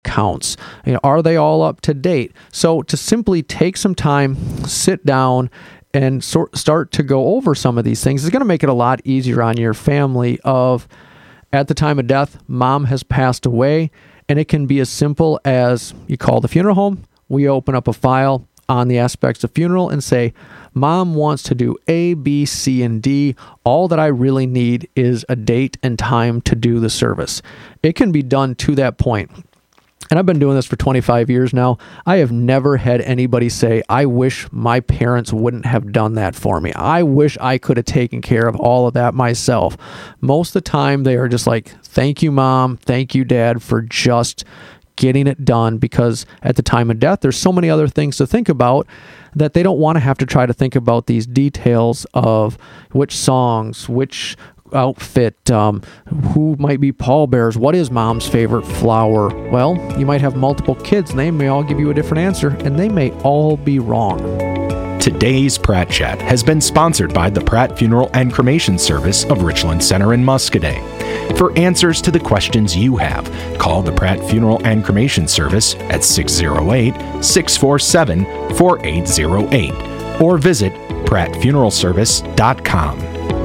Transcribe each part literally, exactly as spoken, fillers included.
accounts? You know, are they all up to date? So to simply take some time, sit down, and sort start to go over some of these things is going to make it a lot easier on your family of, at the time of death, mom has passed away, and it can be as simple as you call the funeral home, we open up a file on the aspects of funeral and say, mom wants to do A, B, C, and D. All that I really need is a date and time to do the service. It can be done to that point. And I've been doing this for twenty-five years now. I have never had anybody say, I wish my parents wouldn't have done that for me. I wish I could have taken care of all of that myself. Most of the time, they are just like, thank you, mom. Thank you, dad, for just getting it done, because at the time of death, there's so many other things to think about that they don't want to have to try to think about these details of which songs, which outfit, um, who might be pallbearers, what is mom's favorite flower. Well, you might have multiple kids and they may all give you a different answer, and they may all be wrong. Today's Pratt Chat has been sponsored by the Pratt Funeral and Cremation Service of Richland Center in Muscoda. For answers to the questions you have, call the Pratt Funeral and Cremation Service at six oh eight, six four seven, four eight oh eight or visit pratt funeral service dot com.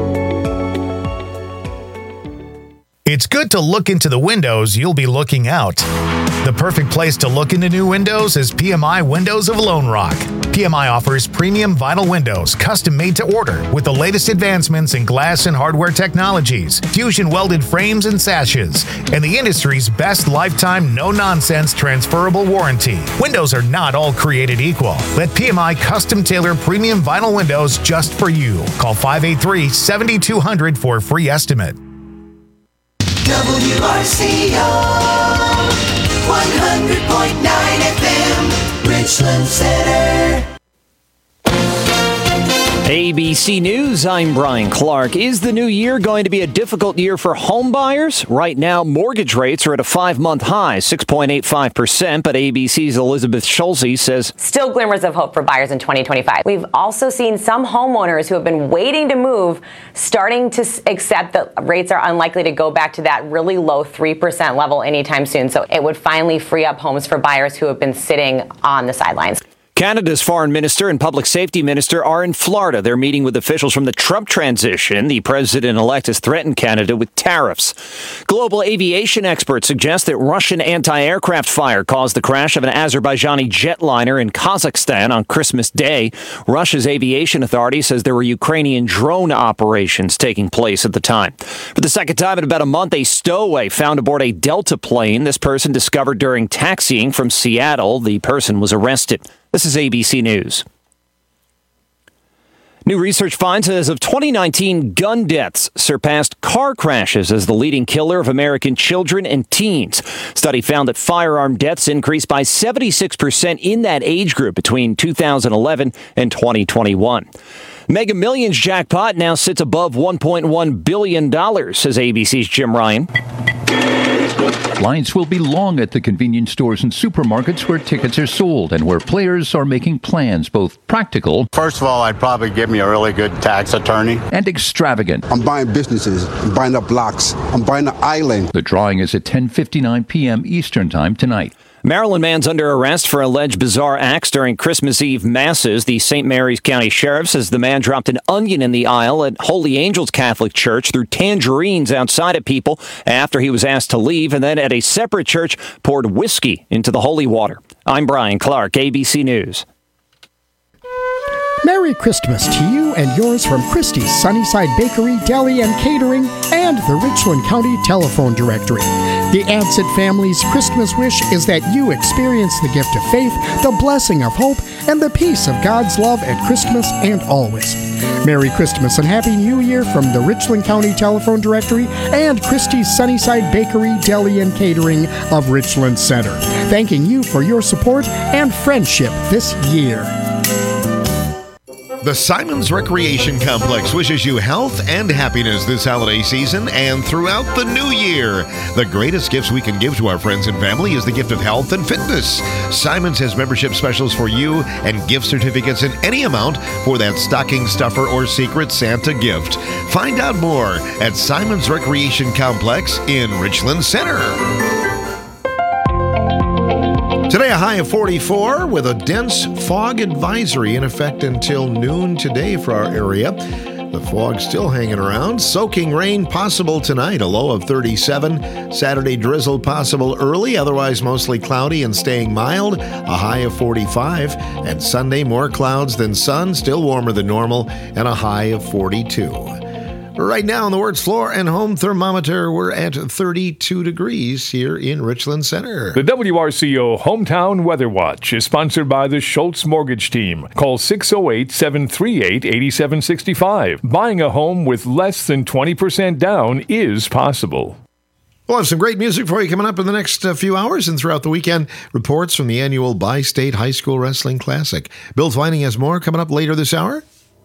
It's good to look into the windows you'll be looking out. The perfect place to look into new windows is P M I Windows of Lone Rock. P M I offers premium vinyl windows, custom made to order, with the latest advancements in glass and hardware technologies, fusion welded frames and sashes, and the industry's best lifetime no-nonsense transferable warranty. Windows are not all created equal. Let P M I custom tailor premium vinyl windows just for you. Call five eight three, seven two zero zero for a free estimate. W R C O one hundred point nine F M, Richland Center. A B C News, I'm Brian Clark. Is the new year going to be a difficult year for home buyers? Right now, mortgage rates are at a five-month high, six point eight five percent, but A B C's Elizabeth Schulze says still glimmers of hope for buyers in twenty twenty-five. We've also seen some homeowners who have been waiting to move starting to accept that rates are unlikely to go back to that really low three percent level anytime soon. So it would finally free up homes for buyers who have been sitting on the sidelines. Canada's foreign minister and public safety minister are in Florida. They're meeting with officials from the Trump transition. The president-elect has threatened Canada with tariffs. Global aviation experts suggest that Russian anti-aircraft fire caused the crash of an Azerbaijani jetliner in Kazakhstan on Christmas Day. Russia's aviation authority says there were Ukrainian drone operations taking place at the time. For the second time in about a month, a stowaway found aboard a Delta plane. This person discovered during taxiing from Seattle. The person was arrested. This is A B C News. New research finds that as of twenty nineteen, gun deaths surpassed car crashes as the leading killer of American children and teens. Study found that firearm deaths increased by seventy-six percent in that age group between two thousand eleven and twenty twenty-one. Mega Millions jackpot now sits above one point one billion dollars, says A B C's Jim Ryan. Lines will be long at the convenience stores and supermarkets where tickets are sold and where players are making plans, both practical. First of all, I'd probably give me a really good tax attorney. And extravagant. I'm buying businesses. I'm buying the blocks. I'm buying the island. The drawing is at ten fifty-nine p.m. Eastern Time tonight. Maryland man's under arrest for alleged bizarre acts during Christmas Eve masses. The Saint Mary's County Sheriff says the man dropped an onion in the aisle at Holy Angels Catholic Church, threw tangerines outside at people after he was asked to leave, and then at a separate church poured whiskey into the holy water. I'm Brian Clark, A B C News. Merry Christmas to you and yours from Christie's Sunnyside Bakery, Deli, and Catering, and the Richland County Telephone Directory. The Ansett family's Christmas wish is that you experience the gift of faith, the blessing of hope, and the peace of God's love at Christmas and always. Merry Christmas and Happy New Year from the Richland County Telephone Directory and Christie's Sunnyside Bakery, Deli, and Catering of Richland Center. Thanking you for your support and friendship this year. The Simons Recreation Complex wishes you health and happiness this holiday season and throughout the new year. The greatest gifts we can give to our friends and family is the gift of health and fitness. Simons has membership specials for you and gift certificates in any amount for that stocking stuffer or Secret Santa gift. Find out more at Simons Recreation Complex in Richland Center. Today, a high of forty-four with a dense fog advisory in effect until noon today for our area. The fog still hanging around. Soaking rain possible tonight, a low of thirty-seven. Saturday drizzle possible early, otherwise mostly cloudy and staying mild, a high of forty-five. And Sunday, more clouds than sun, still warmer than normal, and a high of forty-two. Right now on the Wirtz Floor and Home Thermometer, we're at thirty-two degrees here in Richland Center. The W R C O Hometown Weather Watch is sponsored by the Schultz Mortgage Team. Call six oh eight, seven three eight, eight seven six five. Buying a home with less than twenty percent down is possible. We'll have some great music for you coming up in the next uh, few hours and throughout the weekend. Reports from the annual Bi-State High School Wrestling Classic. Bill Twining has more coming up later this hour.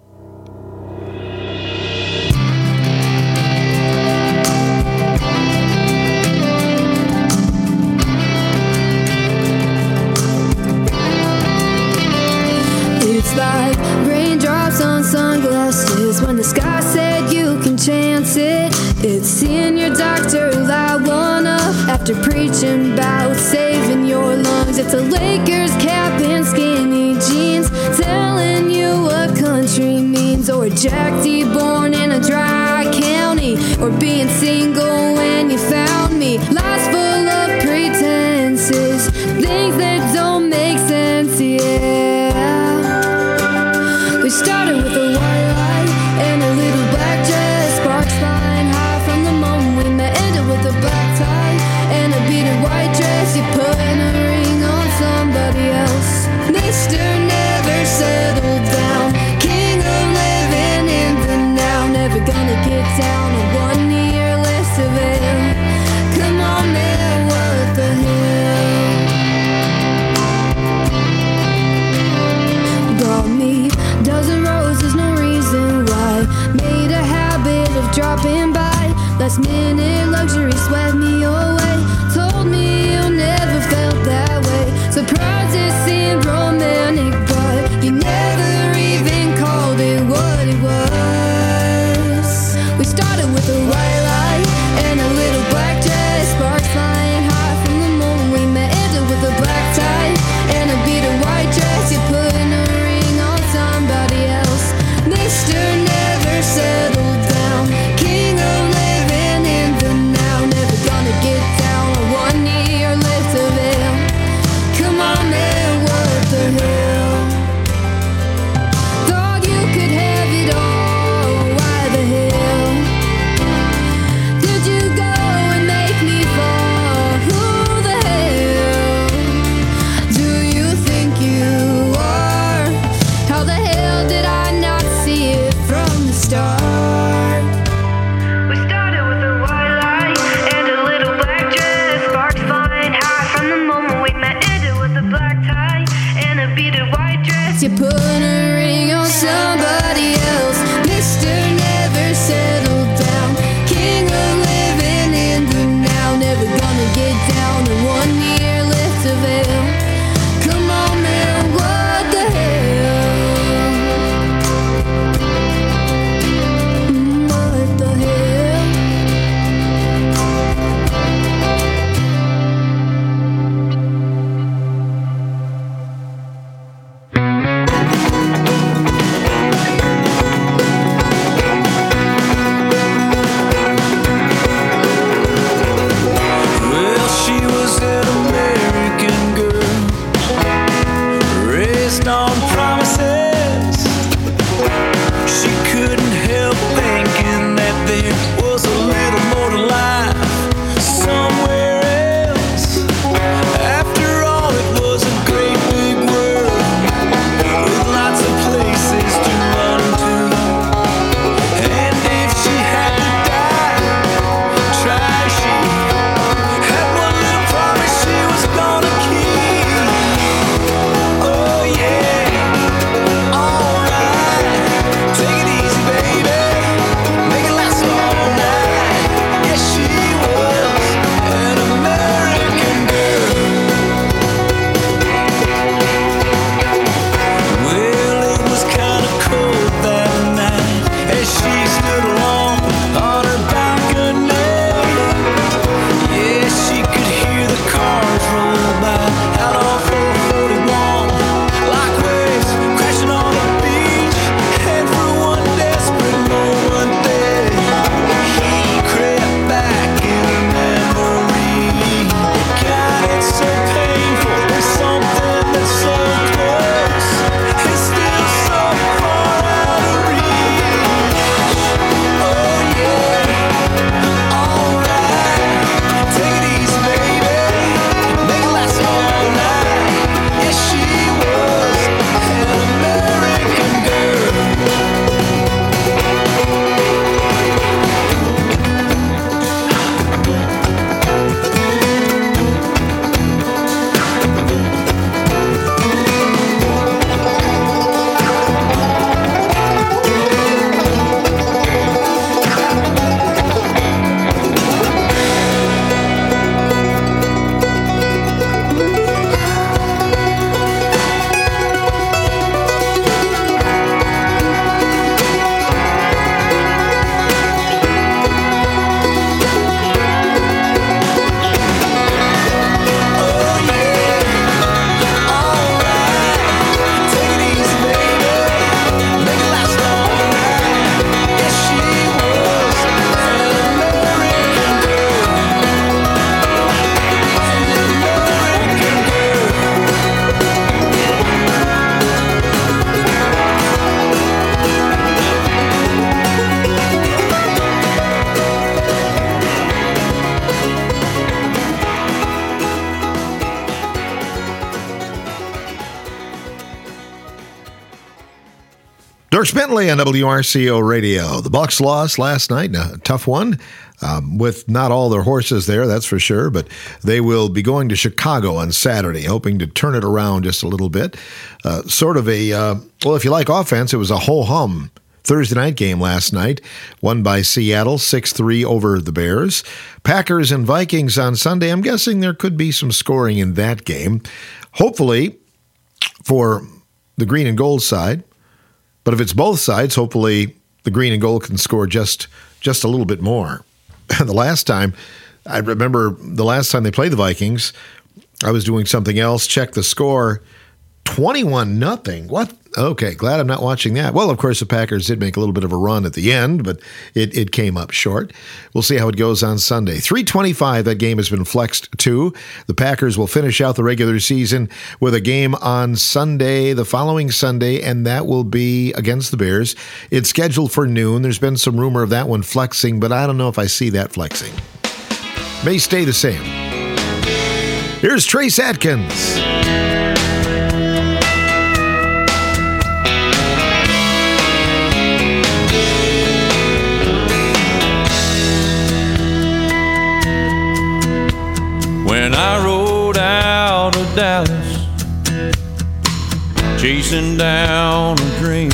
It's like raindrops on sunglasses when the sky said you can chance it. It's seeing your doctor light one up after preaching about saving your lungs. It's a Lakers cap and skinny jeans telling you what country means. Or Jack D. born in a dry county. Or being single when you found me. Lies full of pretenses, things that don't make sense, yeah. We started with a white light and a little black dress, sparks flying high from the moment we met. Ended with a black tie and a beaded white dress. You putting a ring on somebody else. Mister Never Settled Down, king of living in the now. Never gonna get down on one year list of Norris Bentley on W R C O Radio. The Bucks lost last night, a tough one, um, with not all their horses there, that's for sure, but they will be going to Chicago on Saturday, hoping to turn it around just a little bit. Uh, sort of a, uh, well, if you like offense, it was a ho-hum Thursday night game last night, won by Seattle, six three over the Bears. Packers and Vikings on Sunday. I'm guessing there could be some scoring in that game. Hopefully, for the green and gold side. But if it's both sides, hopefully the green and gold can score just just a little bit more. The last time, I remember the last time they played the Vikings, I was doing something else, checked the score, twenty-one nothing. What? Okay, glad I'm not watching that. Well, of course, the Packers did make a little bit of a run at the end, but it, it came up short. We'll see how it goes on Sunday. three twenty-five, that game has been flexed to. The Packers will finish out the regular season with a game on Sunday, the following Sunday, and that will be against the Bears. It's scheduled for noon. There's been some rumor of that one flexing, but I don't know if I see that flexing. May stay the same. Here's Trace Atkins. When I rode out of Dallas, chasing down a dream,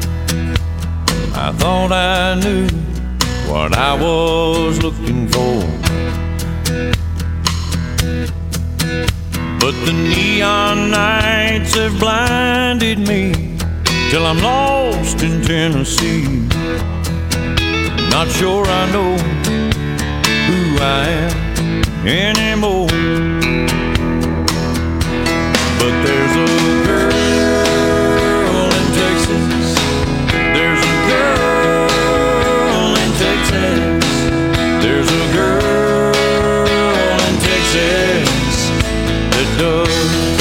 I thought I knew what I was looking for. But the neon nights have blinded me till I'm lost in Tennessee. Not sure I know who I am anymore. But there's a girl in Texas. There's a girl in Texas. There's a girl in Texas that does.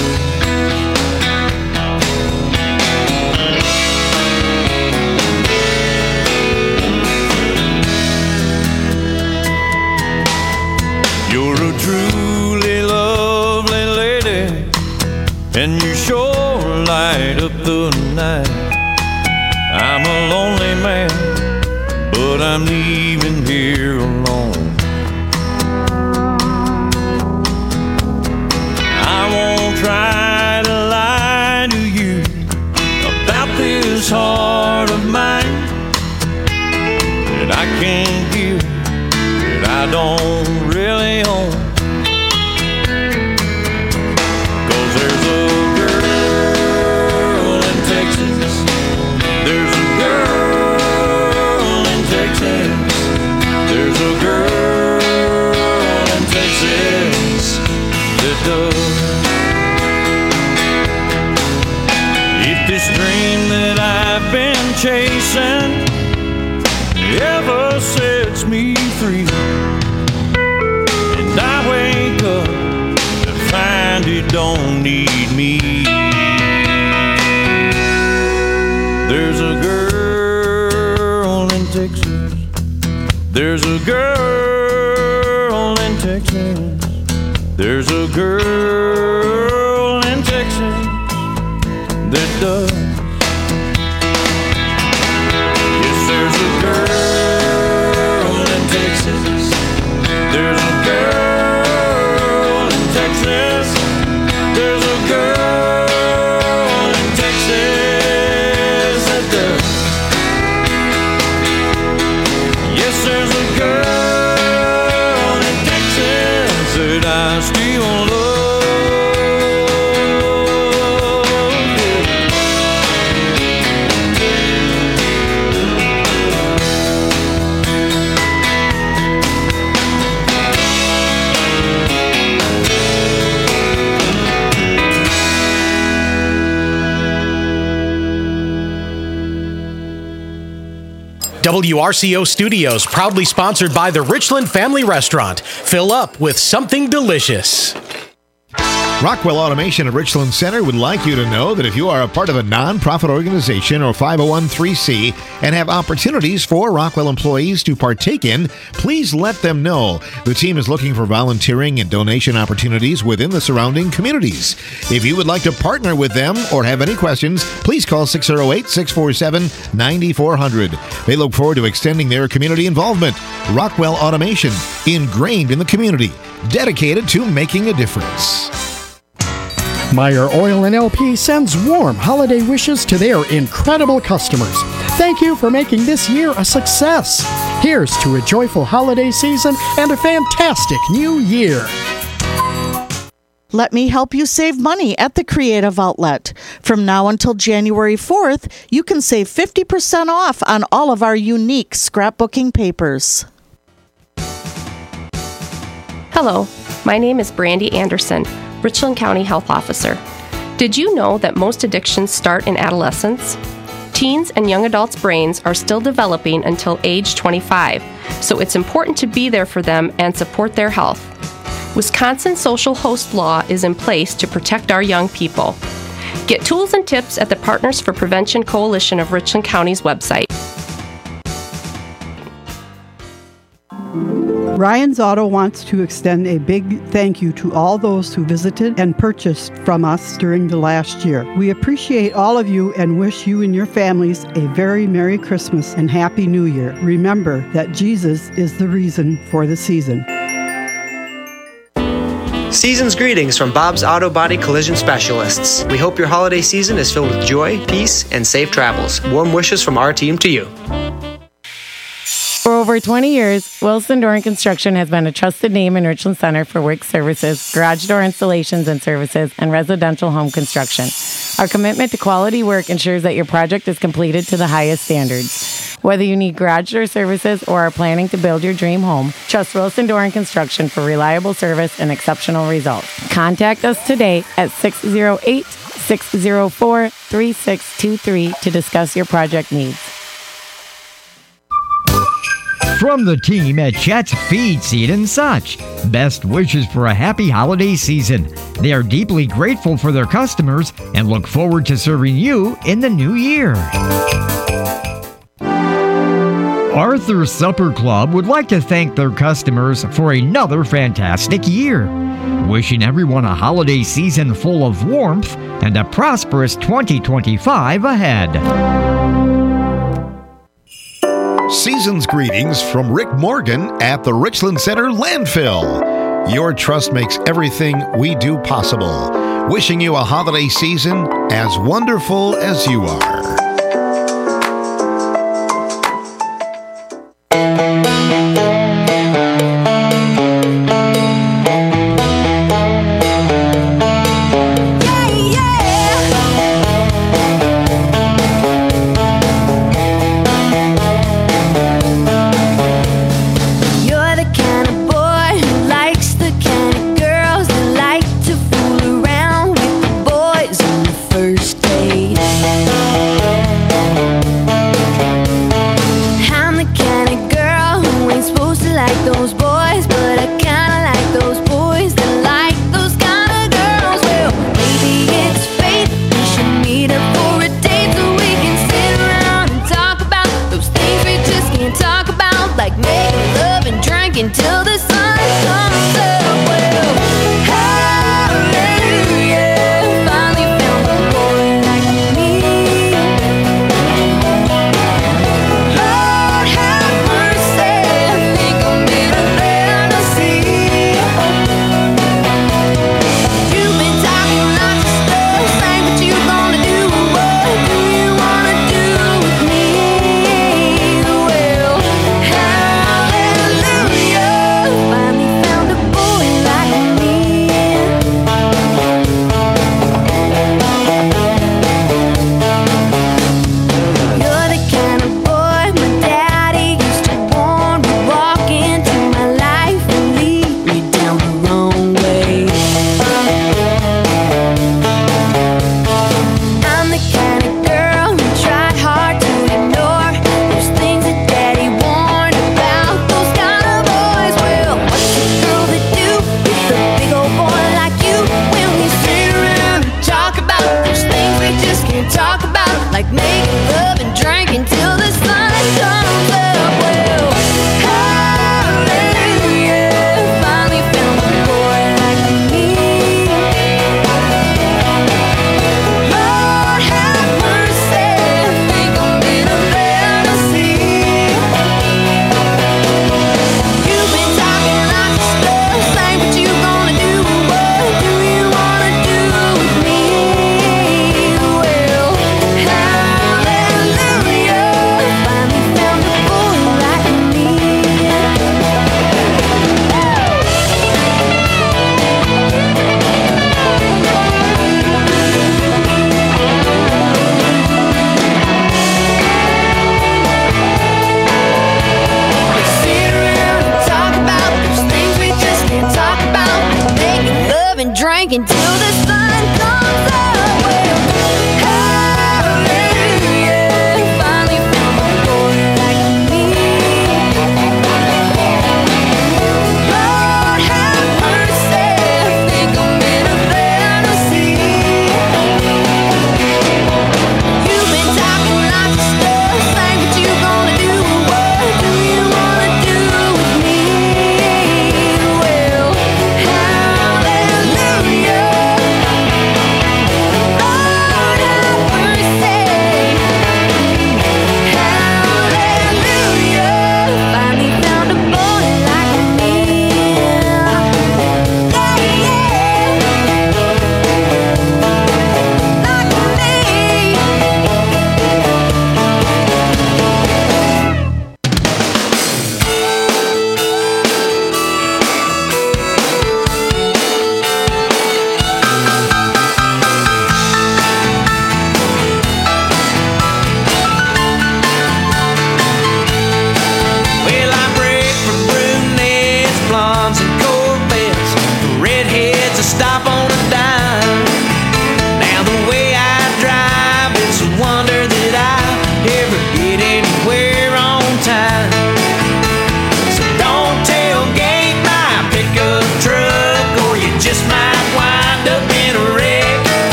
You're a truly lovely lady, and you sure light up the night. I'm a lonely man, but I'm leaving here alone. I won't try to lie to you about this heart of mine that I can't give, that I don't really own. 'Cause there's a girl in Texas. There's a girl in Texas. There's a girl in Texas that does. If this dream that I've been chasing ever sets me free, and I wake up to find it don't need me, there's a girl in Texas. There's a girl in Texas. There's a girl in Texas that does. Yes, there's a girl in Texas. There's a girl in Texas. There's a girl in Texas that does. Yes, there's a girl in Texas that I still love. W R C O Studios, proudly sponsored by the Richland Family Restaurant. Fill up with something delicious. Rockwell Automation of Richland Center would like you to know that if you are a part of a nonprofit organization or five oh one c and have opportunities for Rockwell employees to partake in, please let them know. The team is looking for volunteering and donation opportunities within the surrounding communities. If you would like to partner with them or have any questions, please call six oh eight, six four seven, nine four hundred. They look forward to extending their community involvement. Rockwell Automation, ingrained in the community, dedicated to making a difference. Meyer Oil and L P sends warm holiday wishes to their incredible customers. Thank you for making this year a success. Here's to a joyful holiday season and a fantastic new year. Let me help you save money at the Creative Outlet. From now until January fourth, you can save fifty percent off on all of our unique scrapbooking papers. Hello, my name is Brandy Anderson, Richland County Health Officer. Did you know that most addictions start in adolescence? Teens and young adults' brains are still developing until age twenty-five, so it's important to be there for them and support their health. Wisconsin social host law is in place to protect our young people. Get tools and tips at the Partners for Prevention Coalition of Richland County's website. Ryan's Auto wants to extend a big thank you to all those who visited and purchased from us during the last year. We appreciate all of you and wish you and your families a very Merry Christmas and Happy New Year. Remember that Jesus is the reason for the season. Season's greetings from Bob's Auto Body Collision Specialists. We hope your holiday season is filled with joy, peace, and safe travels. Warm wishes from our team to you. For over twenty years, Wilson Door and Construction has been a trusted name in Richland Center for work services, garage door installations and services, and residential home construction. Our commitment to quality work ensures that your project is completed to the highest standards. Whether you need garage door services or are planning to build your dream home, trust Wilson Door and Construction for reliable service and exceptional results. Contact us today at six oh eight, six oh four, three six two three to discuss your project needs. From the team at Chet's Feed, Seed and Such, best wishes for a happy holiday season. They are deeply grateful for their customers and look forward to serving you in the new year. Arthur's Supper Club would like to thank their customers for another fantastic year. Wishing everyone a holiday season full of warmth and a prosperous twenty twenty-five ahead. Season's greetings from Rick Morgan at the Richland Center Landfill. Your trust makes everything we do possible. Wishing you a holiday season as wonderful as you are. Until the sun comes up, well, hallelujah, finally found the boy like making love and drinking till the sun comes up. Well, hallelujah, finally found a boy like me. Lord have mercy, think I'm in a fantasy. You've been talking lots of stuff, saying what you gonna do, what do you wanna do with me? Well, hallelujah, finally found a boy like me. Sit around and talk about those things we just can't talk about, making love and drinking till the sun comes up. Well, hallelujah, finally found a boy like me. Lord have mercy, think I'm in a fantasy. You've been talking lots of stuff, saying what you gonna do, what do you wanna do with me? Well, hallelujah,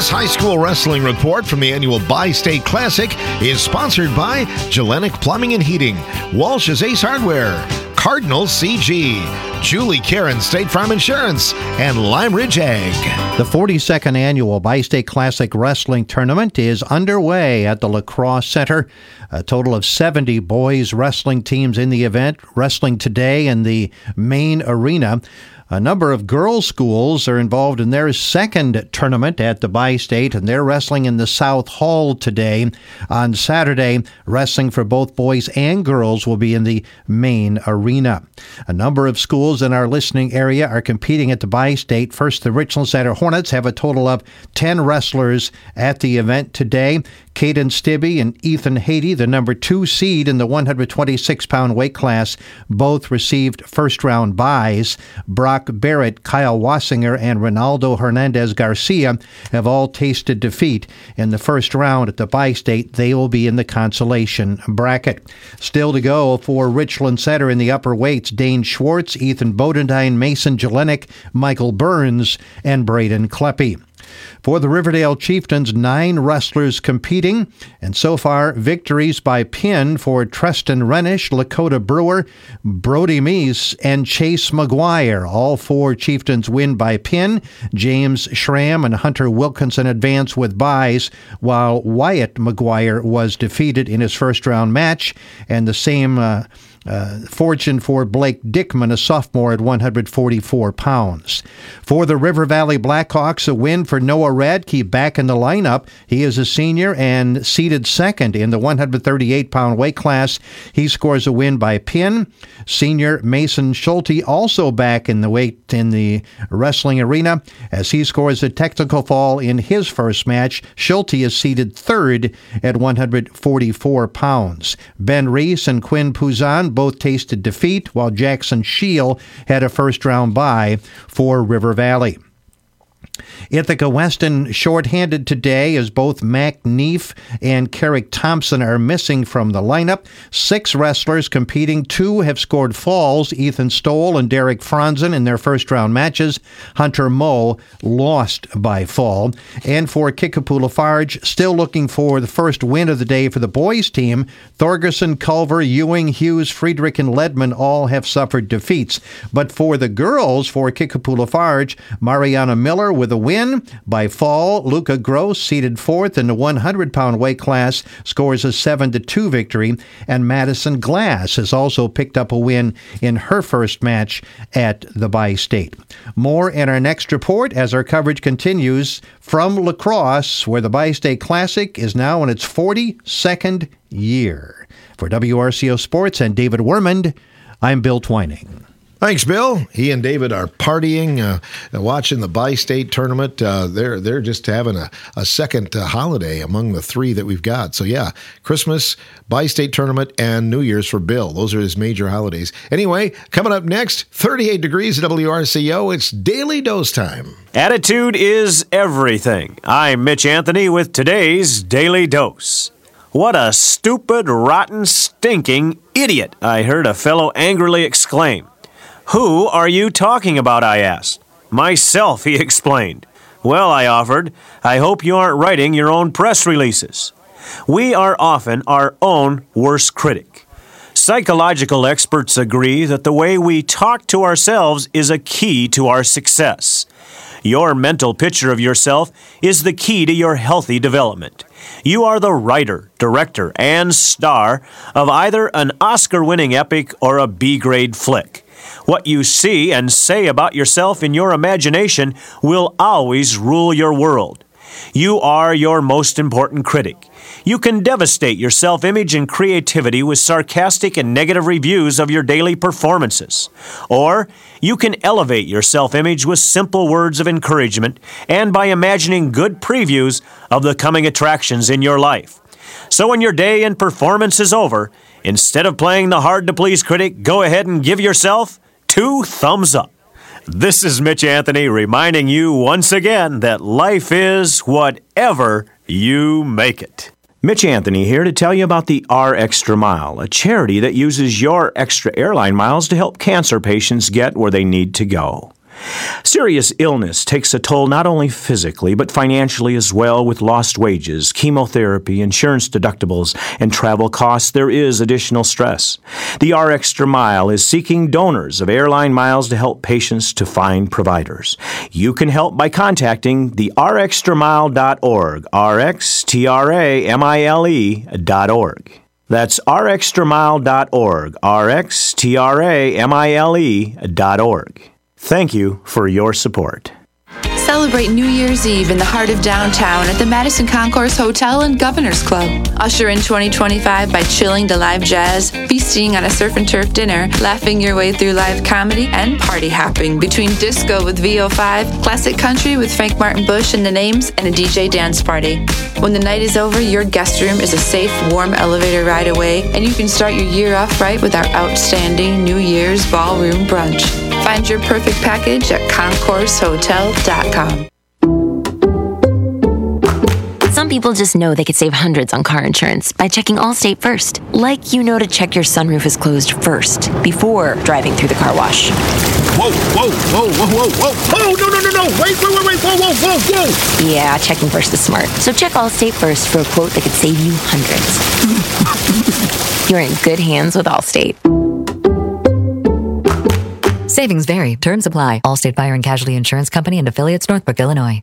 This high school wrestling report from the annual Bi-State Classic is sponsored by Gellenic Plumbing and Heating, Walsh's Ace Hardware, Cardinal C G, Julie Karen State Farm Insurance, and Lime Ridge Ag. The forty-second annual Bi-State Classic Wrestling Tournament is underway at the La Crosse Center. A total of seventy boys wrestling teams in the event, wrestling today in the main arena. A number of girls' schools are involved in their second tournament at the Bi-State, and they're wrestling in the South Hall today. On Saturday, wrestling for both boys and girls will be in the main arena. A number of schools in our listening area are competing at the Bi-State. First, the Richland Center Hornets have a total of ten wrestlers at the event today. Caden Stibbe and Ethan Haiti, the number two seed in the one hundred twenty-six pound weight class, both received first-round byes. Brock Barrett, Kyle Wassinger, and Ronaldo Hernandez Garcia have all tasted defeat in the first round at the Bi-State. They will be in the consolation bracket. Still to go for Richland Center in the upper weights, Dane Schwartz, Ethan Bodendine, Mason Jelenik, Michael Burns, and Braden Kleppe. For the Riverdale Chieftains, nine wrestlers competing, and so far victories by pin for Treston Renish, Lakota Brewer, Brody Meese, and Chase McGuire. All four Chieftains win by pin. James Schramm and Hunter Wilkinson advance with byes, while Wyatt McGuire was defeated in his first round match, and the same uh, Uh, fortune for Blake Dickman, a sophomore at one hundred forty-four pounds. For the River Valley Blackhawks, a win for Noah Radke back in the lineup. He is a senior and seated second in the one hundred thirty-eight pound weight class. He scores a win by pin. Senior Mason Schulte also back in the weight in the wrestling arena as he scores a technical fall in his first match. Schulte is seated third at one hundred forty-four pounds. Ben Reese and Quinn Puzan both tasted defeat, while Jackson Scheel had a first-round bye for River Valley. Ithaca Weston shorthanded today as both Mac Neef and Carrick Thompson are missing from the lineup. Six wrestlers competing. Two have scored falls, Ethan Stoll and Derek Franzen in their first-round matches. Hunter Moe lost by fall. And for Kickapoo Lafarge, still looking for the first win of the day for the boys' team. Thorgerson, Culver, Ewing, Hughes, Friedrich, and Ledman all have suffered defeats. But for the girls, for Kickapoo Lafarge, Mariana Miller with a win by fall. Luca Gross, seated fourth in the one hundred pound weight class, scores a seven to two victory, and Madison Glass has also picked up a win in her first match at the Bi-State. More in our next report as our coverage continues from La Crosse, where the Bi-State Classic is now in its forty-second year. For W R C O Sports and David Wermond, I'm Bill Twining. Thanks, Bill. He and David are partying, uh, watching the Bi-State tournament. Uh, they're they're just having a, a second uh, holiday among the three that we've got. So, yeah, Christmas, Bi-State tournament, and New Year's for Bill. Those are his major holidays. Anyway, coming up next, thirty-eight degrees at W R C O. It's Daily Dose time. Attitude is everything. I'm Mitch Anthony with today's Daily Dose. What a stupid, rotten, stinking idiot, I heard a fellow angrily exclaim. Who are you talking about, I asked. Myself, he explained. Well, I offered, I hope you aren't writing your own press releases. We are often our own worst critic. Psychological experts agree that the way we talk to ourselves is a key to our success. Your mental picture of yourself is the key to your healthy development. You are the writer, director, and star of either an Oscar-winning epic or a B-grade flick. What you see and say about yourself in your imagination will always rule your world. You are your most important critic. You can devastate your self-image and creativity with sarcastic and negative reviews of your daily performances. Or you can elevate your self-image with simple words of encouragement and by imagining good previews of the coming attractions in your life. So when your day and performance is over, instead of playing the hard-to-please critic, go ahead and give yourself two thumbs up. This is Mitch Anthony reminding you once again that life is whatever you make it. Mitch Anthony here to tell you about the R Extra Mile, a charity that uses your extra airline miles to help cancer patients get where they need to go. Serious illness takes a toll not only physically, but financially as well, with lost wages, chemotherapy, insurance deductibles, and travel costs. There is additional stress. The R Extra Mile is seeking donors of airline miles to help patients to find providers. You can help by contacting the r extra mile dot org, R X T R A M I L E dot org. That's r extra mile dot org, R X T R A M I L E dot org. Thank you for your support. Celebrate New Year's Eve in the heart of downtown at the Madison Concourse Hotel and Governor's Club. Usher in twenty twenty-five by chilling to live jazz, feasting on a surf and turf dinner, laughing your way through live comedy, and party hopping between disco with V O five, classic country with Frank Martin Bush and the Names, and a D J dance party. When the night is over, your guest room is a safe, warm elevator ride away, and you can start your year off right with our outstanding New Year's ballroom brunch. Find your perfect package at concourse hotel dot com. Some people just know they could save hundreds on car insurance by checking Allstate first. Like you know to check your sunroof is closed first before driving through the car wash. Whoa, whoa, whoa, whoa, whoa, whoa, whoa, no, no, no, no, wait, wait, wait, wait, whoa, whoa, whoa, whoa. Yeah, checking first is smart. So check Allstate first for a quote that could save you hundreds. You're in good hands with Allstate. Savings vary. Terms apply. Allstate Fire and Casualty Insurance Company and affiliates, Northbrook, Illinois.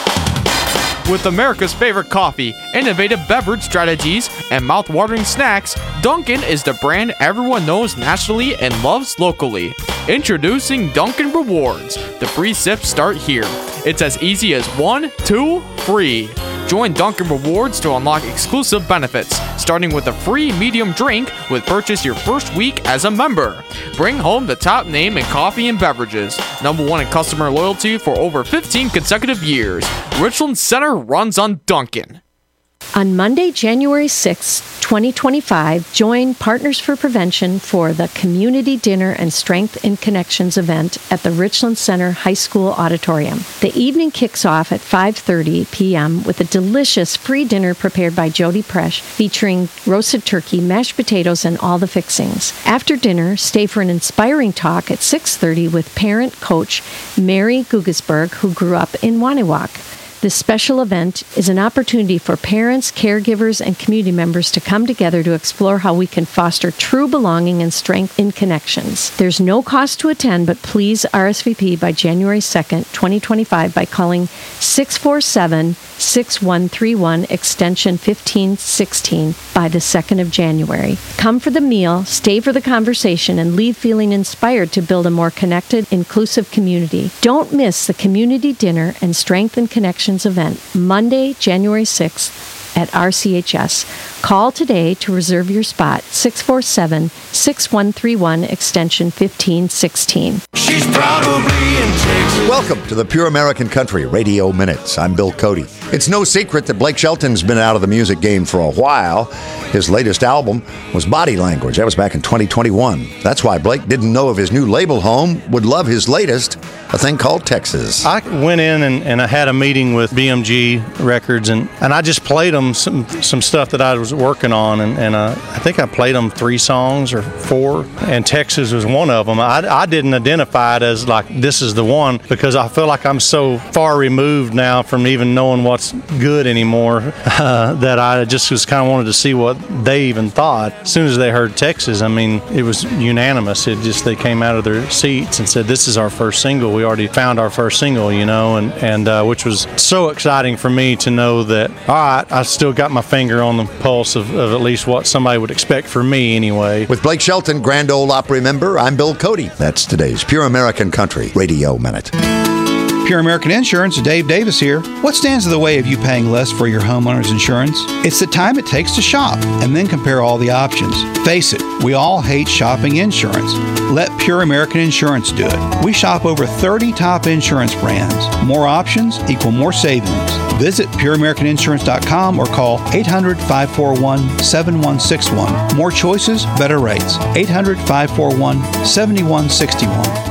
With America's favorite coffee, innovative beverage strategies, and mouth-watering snacks, Dunkin' is the brand everyone knows nationally and loves locally. Introducing Dunkin' Rewards. The free sips start here. It's as easy as one, two, free. Join Dunkin' Rewards to unlock exclusive benefits, starting with a free medium drink with purchase your first week as a member. Bring home the top name in coffee and beverages, number one in customer loyalty for over fifteen consecutive years. Richland Center runs on Dunkin'. On Monday, January sixth, twenty twenty-five, join Partners for Prevention for the Community Dinner and Strength in Connections event at the Richland Center High School Auditorium. The evening kicks off at five thirty p.m. with a delicious free dinner prepared by Jody Presh, featuring roasted turkey, mashed potatoes, and all the fixings. After dinner, stay for an inspiring talk at six thirty with parent coach Mary Gugesberg, who grew up in Waniwak. This special event is an opportunity for parents, caregivers, and community members to come together to explore how we can foster true belonging and strength in connections. There's no cost to attend, but please R S V P by January second, twenty twenty-five by calling six four seven, six one three one, extension fifteen sixteen by the second of January. Come for the meal, stay for the conversation, and leave feeling inspired to build a more connected, inclusive community. Don't miss the Community Dinner and Strength in Connections event, Monday, January sixth at R C H S. Call today to reserve your spot, six four seven, six one three one, extension fifteen sixteen. She's probably in Texas. Welcome to the Pure American Country Radio Minutes. I'm Bill Cody. It's no secret that Blake Shelton's been out of the music game for a while. His latest album was Body Language. That was back in twenty twenty-one. That's why Blake didn't know if his new label home would love his latest, a thing called Texas. I went in and, and I had a meeting with B M G Records, and, and I just played them some, some stuff that I was working on, and, and uh, I think I played them three songs or four, and Texas was one of them. I, I didn't identify it as like this is the one because I feel like I'm so far removed now from even knowing what's good anymore uh, that I just was kind of wanted to see what they even thought. As soon as they heard Texas, I mean, it was unanimous. It just, they came out of their seats and said, this is our first single. We already found our first single, you know, and, and uh, which was so exciting for me to know that, all right, I still got my finger on the pulse of, of at least what somebody would expect from me anyway. With Blake Shelton, Grand Ole Opry member, I'm Bill Cody. That's today's Pure American Country Radio Minute. Pure American Insurance, Dave Davis here. What stands in the way of you paying less for your homeowner's insurance? It's the time it takes to shop and then compare all the options. Face it, we all hate shopping insurance. Let Pure American Insurance do it. We shop over thirty top insurance brands. More options equal more savings. Visit pure american insurance dot com or call eight hundred, five four one, seven one six one. More choices, better rates. eight hundred, five four one, seven one six one.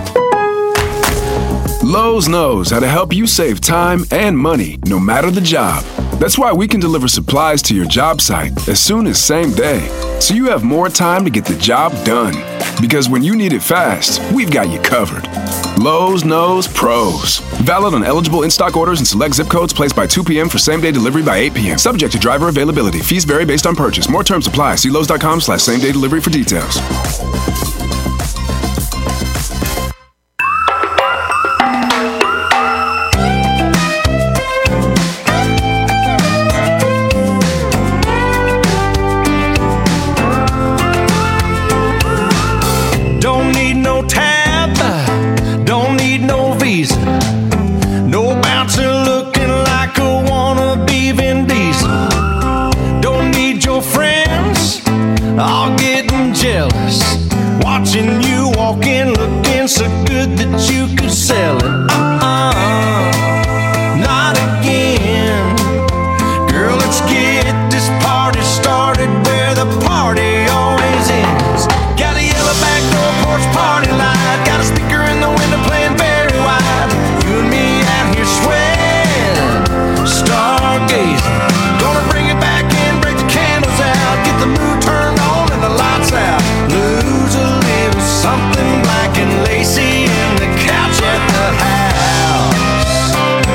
Lowe's knows how to help you save time and money, no matter the job. That's why we can deliver supplies to your job site as soon as same day, so you have more time to get the job done. Because when you need it fast, we've got you covered. Lowe's knows pros. Valid on eligible in-stock orders and select zip codes placed by two p.m. for same-day delivery by eight p.m. Subject to driver availability. Fees vary based on purchase. More terms apply. See Lowe's.com slash same-day delivery for details. Don't need no tab, don't need no visa. No bouncer looking like a wannabe Vin Diesel. Don't need your friends all getting jealous, watching you walk in looking so good that you could sell it. Uh-uh, not again. Girl, let's get this party started where the party always ends. Got a yellow back door porch party light, got a speaker in the window playing very wide. You and me out here sweating, stargazing. Gonna bring it back in, break the candles out, get the mood turned on and the lights out. Lose a little something black and lacy in the couch at the house.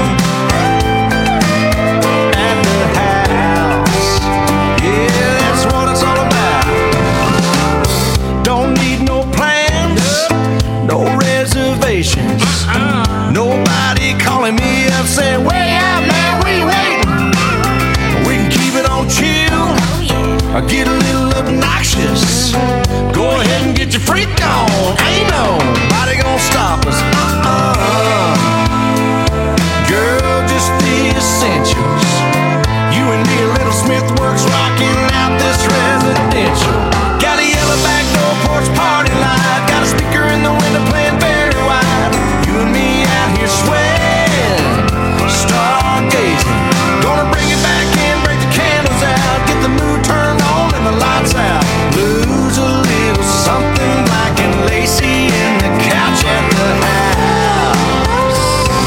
At the house. Yeah, that's what it's all about. Don't need no plans, no reservations. Nobody calling me up saying, way out, man, where you waiting? We can keep it on chill, or get a little obnoxious. Go ahead and get your freak on. Ain't nobody gonna stop us. Uh-uh. Girl, just the essentials. You and me, a little Smith Works, rocking out this residential. Got a yellow back door porch party light, got a speaker in the window playing very wide. You and me out here sweating, stargazing. Gonna bring it back in, break the candles out, get the mood turned on and the lights out. Lose a little something black and lacy in the couch at the house.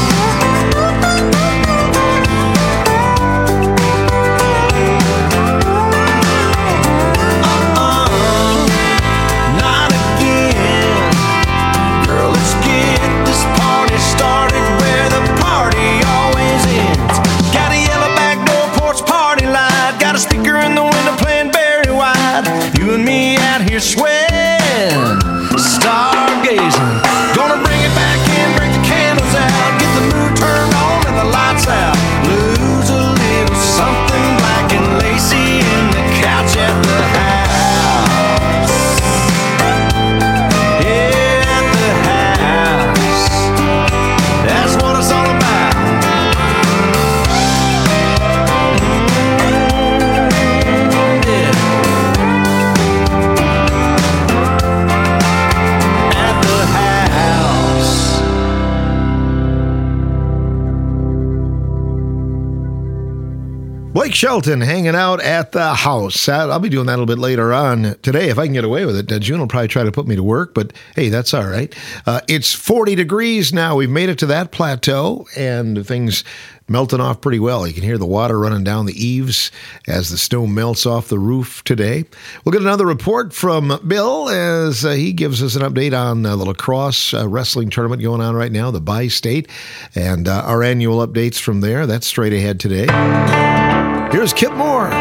Uh-uh, not again. Girl, let's get this party started where the party always ends. Got a yellow back door porch party light, got a speaker in the window playing very wide. You and me out here sweating, stargazing. Gonna bring it back in, break the candles out, get the mood turned on and the lights out. Lose a little something black and lacy in the couch at the house. Yeah, at the house. That's what it's all about. Mm, yeah. At the house. Blake Shelton hanging out at the house. I'll be doing that a little bit later on today if I can get away with it. Uh, June will probably try to put me to work, but hey, that's all right. Uh, it's forty degrees now. We've made it to that plateau, and things melting off pretty well. You can hear the water running down the eaves as the snow melts off the roof today. We'll get another report from Bill as uh, he gives us an update on uh, the lacrosse uh, wrestling tournament going on right now, the Bi-State, and uh, our annual updates from there. That's straight ahead today. Here's Kip Moore.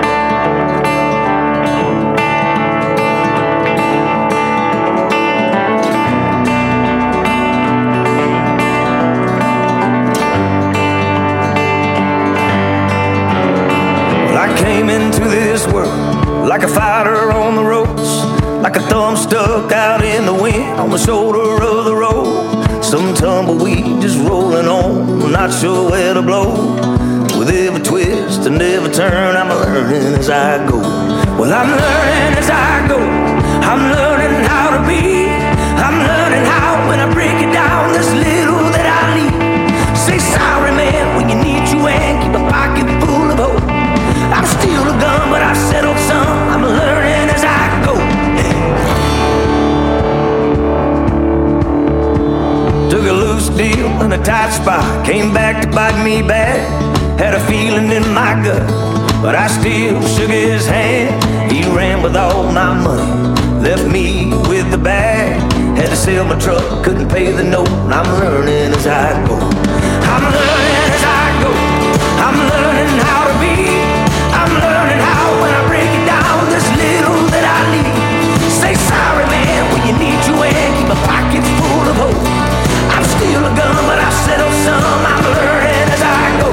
Came into this world like a fighter on the ropes, like a thumb stuck out in the wind on the shoulder of the road. Some tumbleweed just rolling on, not sure where to blow. With every twist and every turn, I'm learning as I go. Well, I'm learning as I go. I'm learning how to be. I'm learning how when I break it down, this little that I leave. Say sorry, man, when you need you and keep a pocket full of hope. I'm still a gun, but I've settled some. I'm learning as I go. Took a loose deal in a tight spot, came back to bite me back. Had a feeling in my gut, but I still shook his hand. He ran with all my money, left me with the bag. Had to sell my truck, couldn't pay the note. I'm learning as I go. I'm learning as I go. I'm learning how to be. I'm learning how when I break it down, there's little that I need. Say sorry, man, when you need to, and keep my pockets full of hope. I'm still a gun, but I've settled some. I'm learning as I go.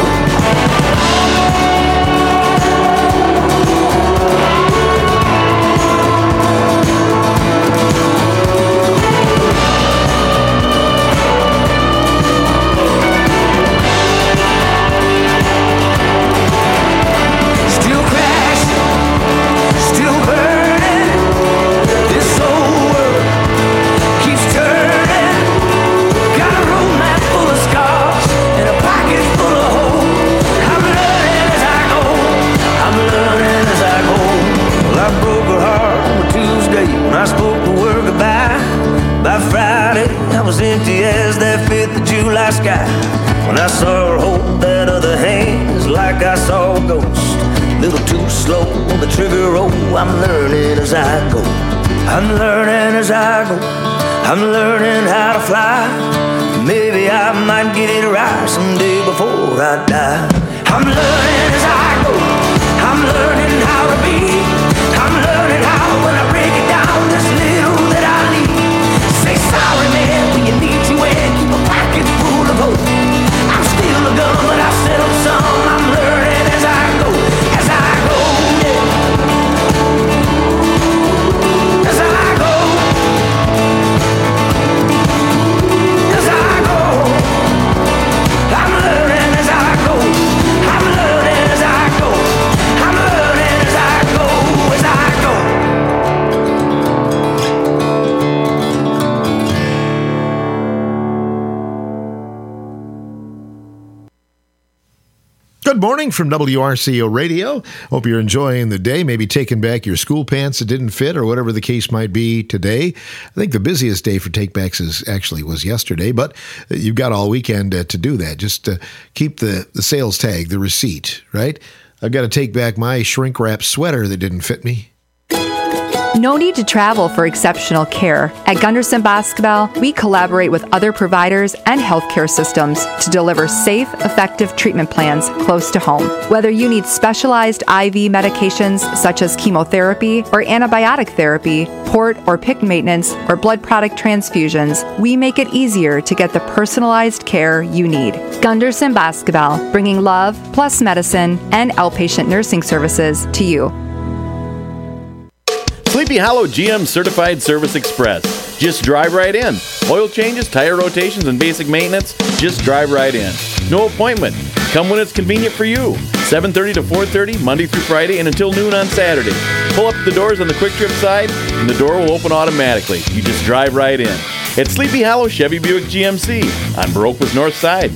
I spoke the word goodbye. By Friday, I was empty as that fifth of July sky. When I saw her hold that other hand, it's like I saw a ghost. Little too slow on the trigger roll. I'm learning as I go. I'm learning as I go. I'm learning how to fly. Maybe I might get it right someday before I die. I'm learning as I go. I'm learning how to be. I'm learning how when I break it down, there's little that I need. Say sorry, man, when you need to, and keep my pockets full of hope. I'm still a gun, but I've settled some. I'm learning as I go, as I go, yeah. As I go, as I go. I'm learning as I go. I'm learning as I go. I'm learning as I go, as I go. Good morning from W R C O Radio. Hope you're enjoying the day, maybe taking back your school pants that didn't fit or whatever the case might be today. I think the busiest day for takebacks is actually was yesterday, but you've got all weekend uh, to do that. Just uh, keep the, the sales tag, the receipt, right? I've got to take back my shrink wrap sweater that didn't fit me. No need to travel for exceptional care. At Gunderson Basketball, we collaborate with other providers and healthcare systems to deliver safe, effective treatment plans close to home. Whether you need specialized I V medications such as chemotherapy or antibiotic therapy, port or P I C C maintenance, or blood product transfusions, we make it easier to get the personalized care you need. Gunderson Basketball, bringing love plus medicine and outpatient nursing services to you. Sleepy Hollow G M Certified Service Express. Just drive right in. Oil changes, tire rotations, and basic maintenance, just drive right in. No appointment. Come when it's convenient for you. seven thirty to four thirty, Monday through Friday, and until noon on Saturday. Pull up the doors on the Quick Trip side, and the door will open automatically. You just drive right in. It's Sleepy Hollow Chevy Buick G M C on Baroque North Side.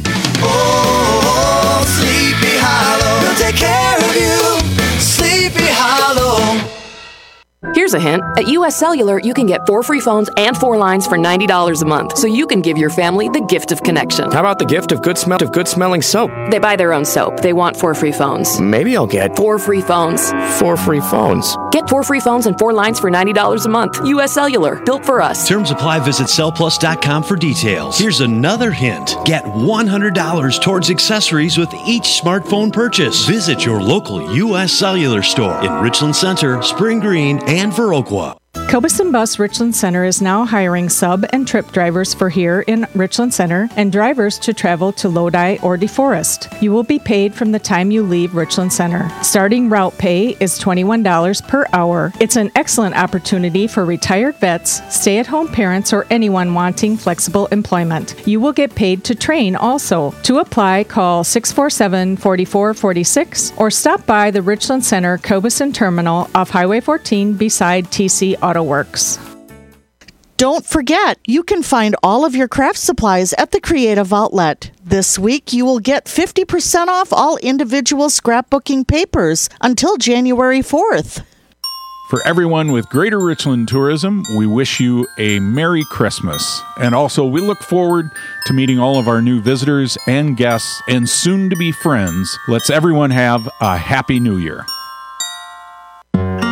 Oh, Sleepy Hollow, we'll take care of you. Sleepy Hollow. Here's a hint. At U S Cellular, you can get four free phones and four lines for ninety dollars a month, so you can give your family the gift of connection. How about the gift of good smell of good smelling soap? They buy their own soap. They want four free phones. Maybe I'll get four free phones. Four free phones. Get four free phones and four lines for ninety dollars a month. U S Cellular, built for us. Terms apply. Visit cell plus dot com for details. Here's another hint. Get one hundred dollars towards accessories with each smartphone purchase. Visit your local U S Cellular store in Richland Center, Spring Green, and Viroqua. Cobeson Bus Richland Center is now hiring sub and trip drivers for here in Richland Center and drivers to travel to Lodi or DeForest. You will be paid from the time you leave Richland Center. Starting route pay is twenty-one dollars per hour. It's an excellent opportunity for retired vets, stay-at-home parents, or anyone wanting flexible employment. You will get paid to train also. To apply, call six four seven, four four four six or stop by the Richland Center Cobeson Terminal off Highway fourteen beside T C Auto Works. Don't forget, you can find all of your craft supplies at the Creative Outlet. This week, you will get fifty percent off all individual scrapbooking papers until January fourth. For everyone with Greater Richland Tourism, we wish you a Merry Christmas. And also, we look forward to meeting all of our new visitors and guests and soon-to-be friends. Let's everyone have a Happy New Year.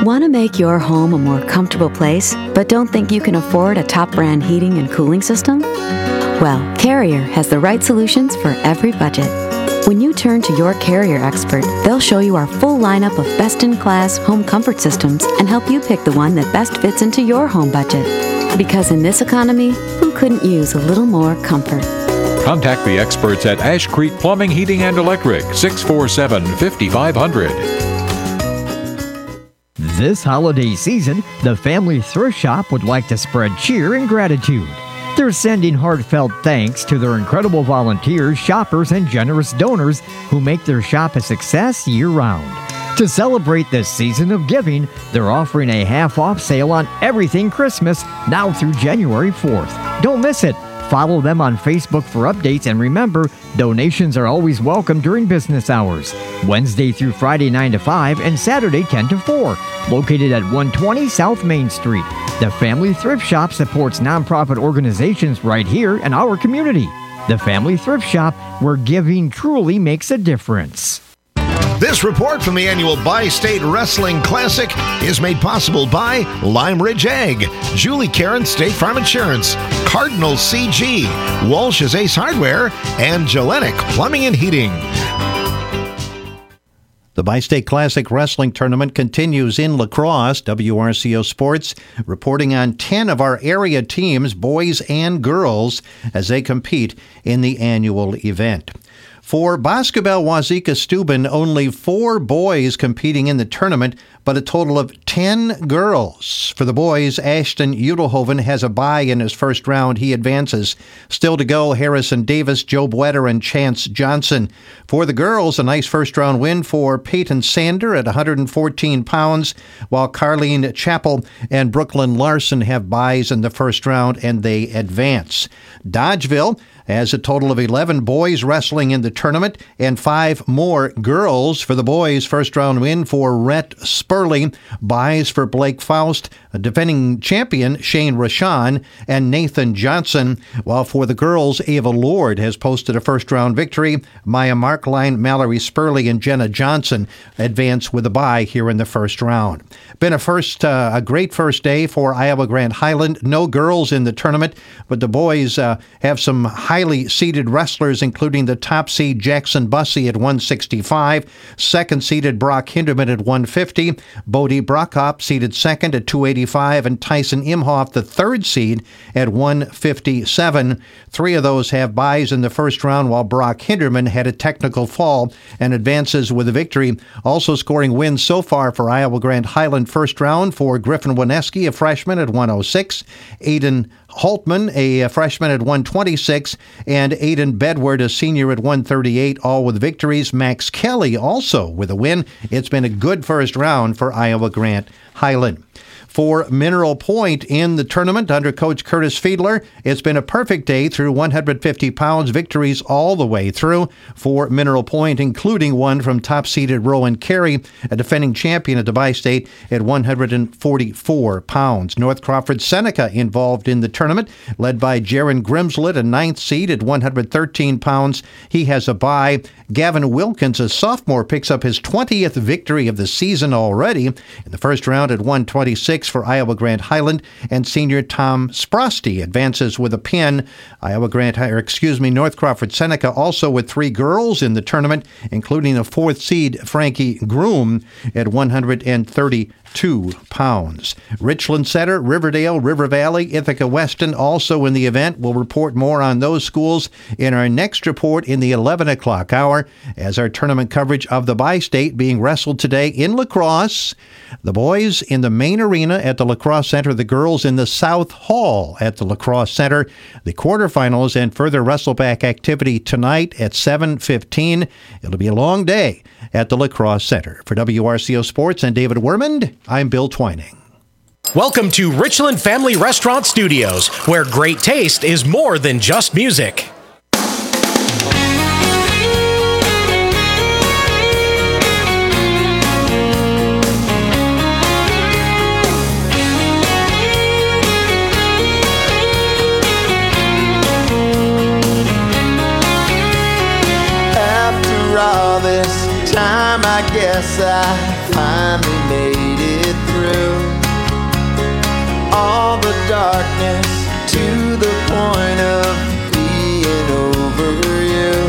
Want to make your home a more comfortable place, but don't think you can afford a top brand heating and cooling system? Well, Carrier has the right solutions for every budget. When you turn to your Carrier expert, they'll show you our full lineup of best-in-class home comfort systems and help you pick the one that best fits into your home budget. Because in this economy, who couldn't use a little more comfort? Contact the experts at Ash Creek Plumbing, Heating, and Electric, six four seven, five five zero zero. This holiday season, the Family Thrift Shop would like to spread cheer and gratitude. They're sending heartfelt thanks to their incredible volunteers, shoppers, and generous donors who make their shop a success year-round. To celebrate this season of giving, they're offering a half-off sale on everything Christmas now through January fourth. Don't miss it. Follow them on Facebook for updates, and remember, donations are always welcome during business hours. Wednesday through Friday nine to five and Saturday ten to four. Located at one twenty South Main Street. The Family Thrift Shop supports nonprofit organizations right here in our community. The Family Thrift Shop, where giving truly makes a difference. This report from the annual Bi-State Wrestling Classic is made possible by Lime Ridge Ag, Julie Karen State Farm Insurance, Cardinal C G, Walsh's Ace Hardware, and Gellenic Plumbing and Heating. The Bi-State Classic Wrestling Tournament continues in La Crosse. W R C O Sports reporting on ten of our area teams, boys and girls, as they compete in the annual event. For Boscobel Wazeeka Steuben, only four boys competing in the tournament, but a total of ten girls. For the boys, Ashton Udelhoven has a bye in his first round. He advances. Still to go, Harrison Davis, Joe Bwetter, and Chance Johnson. For the girls, a nice first-round win for Peyton Sander at one hundred fourteen pounds, while Carlene Chappell and Brooklyn Larson have byes in the first round, and they advance. Dodgeville has a total of eleven boys wrestling in the tournament and five more girls. For the boys, first-round win for Rhett Spurley, byes for Blake Faust, a defending champion Shane Rashan, and Nathan Johnson, while for the girls, Ava Lord has posted a first-round victory. Maya Markline, Mallory Spurley, and Jenna Johnson advance with a bye here in the first round. Been a first, uh, a great first day for Iowa Grand Highland. No girls in the tournament, but the boys uh, have some highly seeded wrestlers, including the top seed Jackson Bussey at one sixty-five, second seeded Brock Hinderman at one fifty, Bodie Brockhoff seeded second at two eighty-five, and Tyson Imhoff, the third seed, at one fifty-seven. Three of those have byes in the first round, while Brock Hinderman had a technical fall and advances with a victory. Also scoring wins so far for Iowa Grand Highland first round for Griffin Wineski, a freshman, at one oh six, Aiden Holtman, a freshman, at one twenty-six, and Aiden Bedward, a senior, at one thirty-eight, all with victories. Max Kelly also with a win. It's been a good first round for Iowa Grand Highland. For Mineral Point in the tournament under Coach Curtis Fiedler, it's been a perfect day through one hundred fifty pounds, victories all the way through for Mineral Point, including one from top-seeded Rowan Carey, a defending champion at the Bi-State, at one hundred forty-four pounds. North Crawford Seneca involved in the tournament, led by Jaron Grimslet, a ninth seed at one hundred thirteen pounds. He has a bye. Gavin Wilkins, a sophomore, picks up his twentieth victory of the season already in the first round at one twenty-six for Iowa Grand Highland, and senior Tom Sprosty advances with a pin. Iowa Grand, or excuse me, North Crawford Seneca also with three girls in the tournament, including a fourth seed Frankie Groom at one hundred thirty-two pounds. Richland Center, Riverdale, River Valley, Ithaca Weston also in the event. We'll report more on those schools in our next report in the eleven o'clock hour, as our tournament coverage of the Bi-State being wrestled today in La Crosse. The boys in the main arena at the La Crosse Center, the girls in the South Hall at the La Crosse Center. The quarterfinals and further wrestleback activity tonight at seven fifteen. It'll be a long day at the La Crosse Center. For W R C O Sports and David Wermond, I'm Bill Twining. Welcome to Richland Family Restaurant Studios, where great taste is more than just music. All this time, I guess I finally made it through. all the darkness to the point of being over you.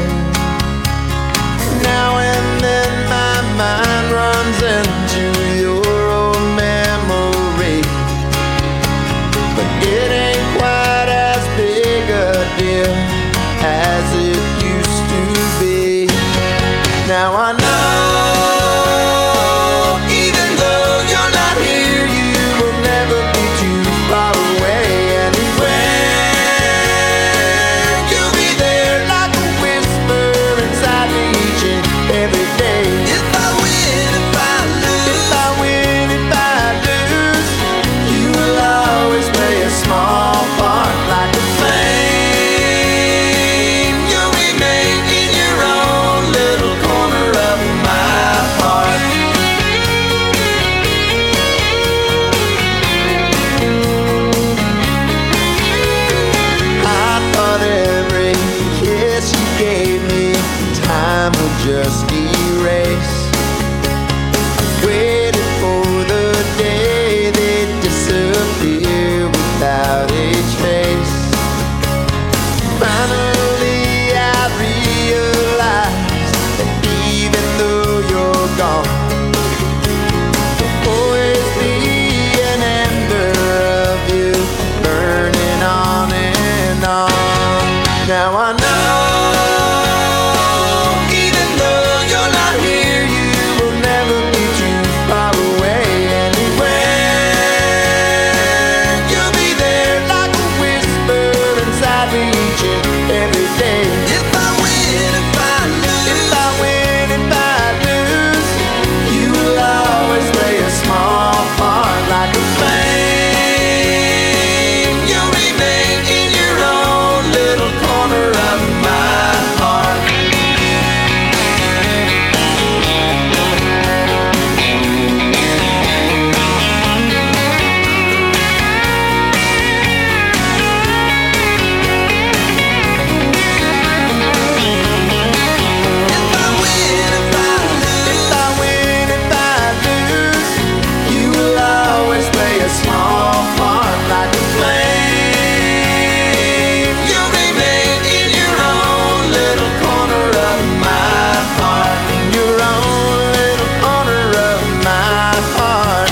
Now and then my mind runs into your old memory, but it ain't quite as big a deal as it used to be. Now I know, even though you're not here, you will never be too far away anywhere. You'll be there like a whisper inside me each and every day. If I win, if I lose, if I win, if I lose, you will always play a small part like a flame. You'll remain in your own little corner of my heart. I thought every kiss you gave me, time would just erase. Waited for the day they'd disappear without a trace. Finally I realized that even though you're gone, there'll always be an ember of you burning on and on. Now I know, even though you're not here, you will never be too far away anywhere. You'll be there like a whisper inside me each and every day. If I win, if I lose, if I win, if I lose, you will always play a small part like a flame. You'll remain in your own little corner of my heart. If I win, if I lose, you will always play a small part like a flame. You'll remain in your own little corner of my heart. In your own little corner of my heart.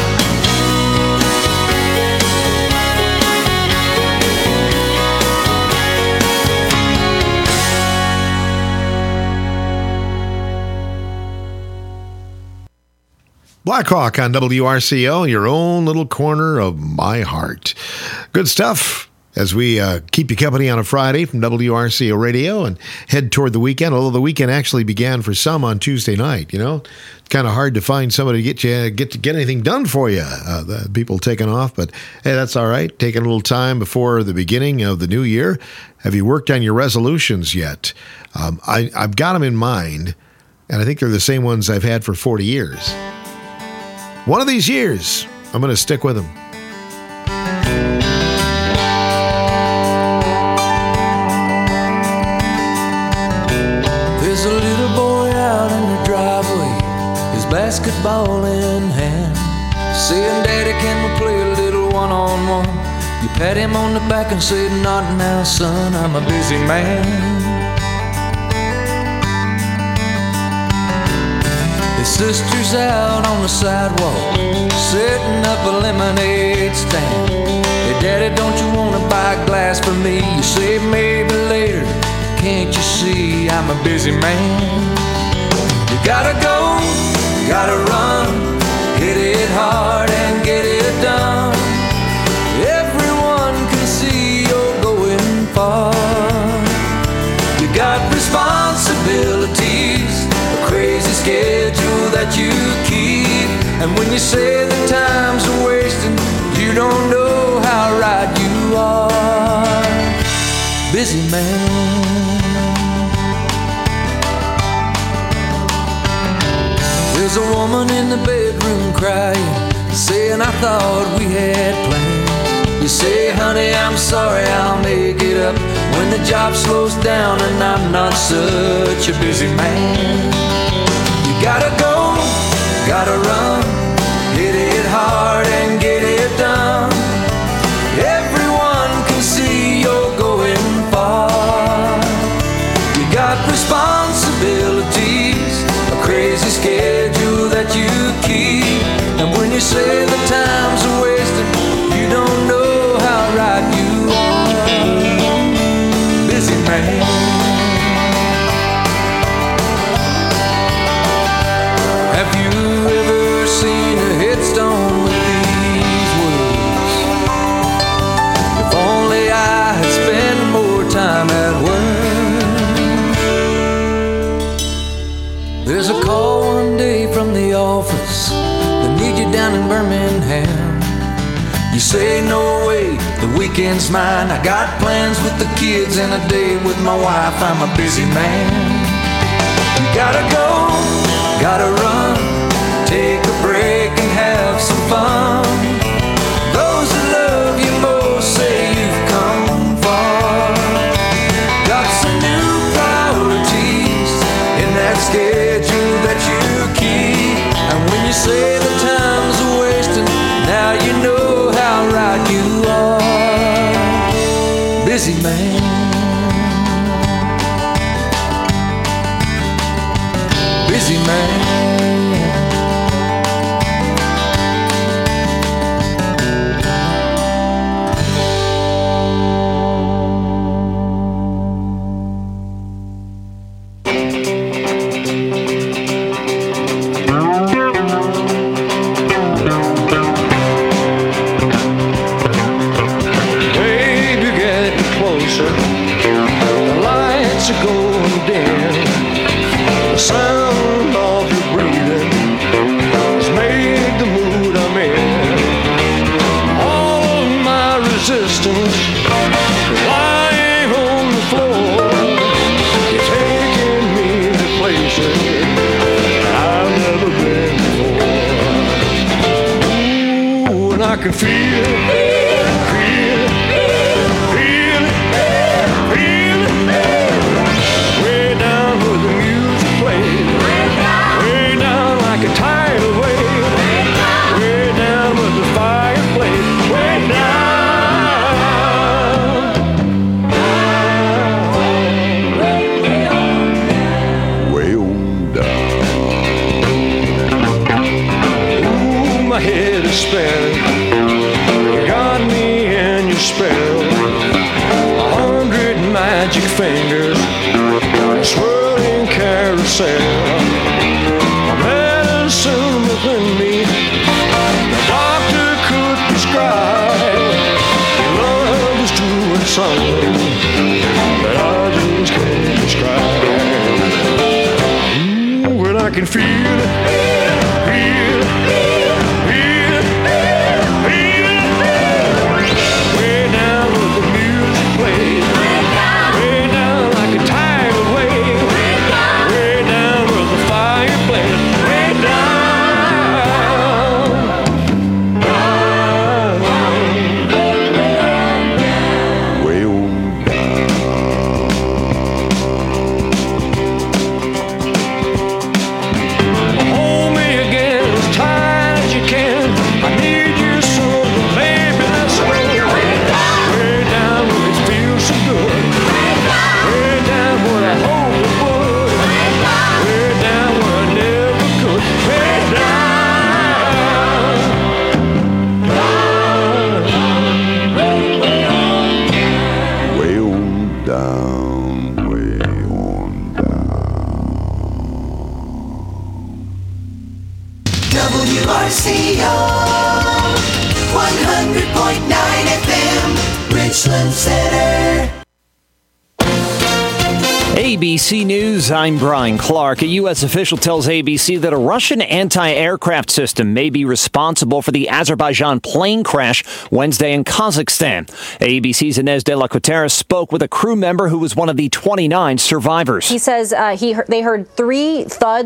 Blackhawk on W R C O, your own little corner of my heart. Good stuff as we uh, keep you company on a Friday from W R C O Radio and head toward the weekend, although the weekend actually began for some on Tuesday night, you know. It's kind of hard to find somebody to get you get to get anything done for you. Uh, the people taking off, but hey, that's all right. Taking a little time before the beginning of the new year. Have you worked on your resolutions yet? Um, I, I've got them in mind, and I think they're the same ones I've had for forty years. One of these years, I'm going to stick with them. There's a little boy out in the driveway, his basketball in hand, saying, "Daddy, can we play a little one-on-one?" You pat him on the back and say, "Not now, son, I'm a busy man." His sister's out on the sidewalk, setting up a lemonade stand. "Hey, Daddy, don't you want to buy a glass for me?" You say, "Maybe later, can't you see I'm a busy man?" You gotta go, gotta run, hit it hard and get it done. Everyone can see you're going far. You got responsibilities, a crazy schedule that you keep, and when you say the time's a wasting, you don't know how right you are. Busy man. There's a woman in the bedroom crying, saying, "I thought we had plans." You say, "Honey, I'm sorry, I'll make it up when the job slows down and I'm not such a busy man." You gotta go, gotta run, hit it hard and get it done. man. Have you ever seen a headstone with these words? If only I had spent more time at work. There's a call one day from the office. They need you down in Birmingham. You say no way, the weekend's mine. I got plans with the kids and a day with my wife. I'm a busy man. You gotta go, gotta run, take a break and have some fun. Those that love you most say you've come far. Got some new priorities in that schedule that you keep. And when you say the time's a wasting, now you know how right you are. Busy man. Busy man. I can feel it, feel it, feel it, feel it, way down where the music plays, way down like a tidal wave, way down where the fireplace, way down, way on down. Ooh, my head is spinning. Spell a hundred magic fingers, swirling carousel, a medicine within me the doctor could prescribe. Love is doing something that I just can't describe. Ooh, well, I can feel it, feel it, feel it, feel it. W R C O one hundred point nine F M, Richland Center. A B C News, I'm Brian Clark. A U S official tells A B C that a Russian anti-aircraft system may be responsible for the Azerbaijan plane crash Wednesday in Kazakhstan. A B C's Inez de la Cuetara spoke with a crew member who was one of the twenty-nine survivors. He says uh, he they heard three thuds